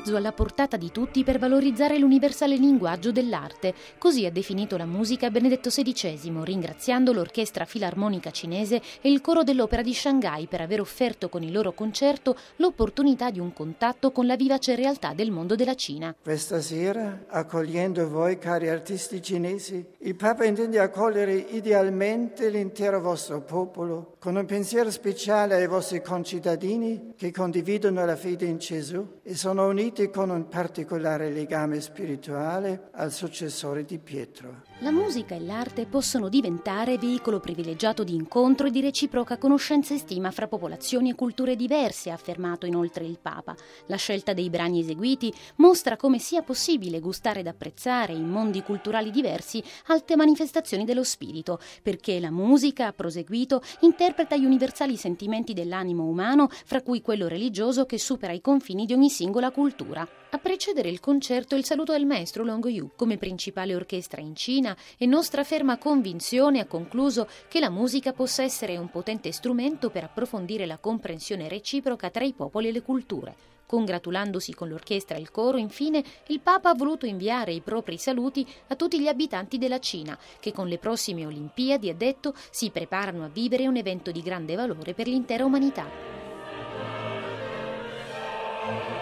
mezzo alla portata di tutti per valorizzare l'universale linguaggio dell'arte. Così ha definito la musica Benedetto XVI, ringraziando l'Orchestra Filarmonica Cinese e il Coro dell'Opera di Shanghai per aver offerto con il loro concerto l'opportunità di un contatto con la vivace realtà del mondo della Cina. Questa sera, accogliendo voi, cari artisti cinesi, il Papa intende accogliere idealmente l'intero vostro popolo, con un pensiero speciale ai vostri concittadini che condividono la fede in Gesù e sono uniti con un particolare legame spirituale al successore di Pietro. La musica e l'arte possono diventare veicolo privilegiato di incontro e di reciproca conoscenza e stima fra popolazioni e culture diverse, ha affermato inoltre il Papa. La scelta dei brani eseguiti mostra come sia possibile gustare ed apprezzare in mondi culturali diversi alte manifestazioni dello spirito, perché la musica, ha proseguito, interpreta gli universali sentimenti dell'animo umano, fra cui quello religioso che supera i confini di ogni singola cultura. A precedere il concerto il saluto del maestro Long Yu come principale orchestra in Cina e nostra ferma convinzione, ha concluso, che la musica possa essere un potente strumento per approfondire la comprensione reciproca tra i popoli e le culture. Congratulandosi con l'orchestra e il coro, infine, il Papa ha voluto inviare i propri saluti a tutti gli abitanti della Cina, che con le prossime Olimpiadi, ha detto, si preparano a vivere un evento di grande valore per l'intera umanità.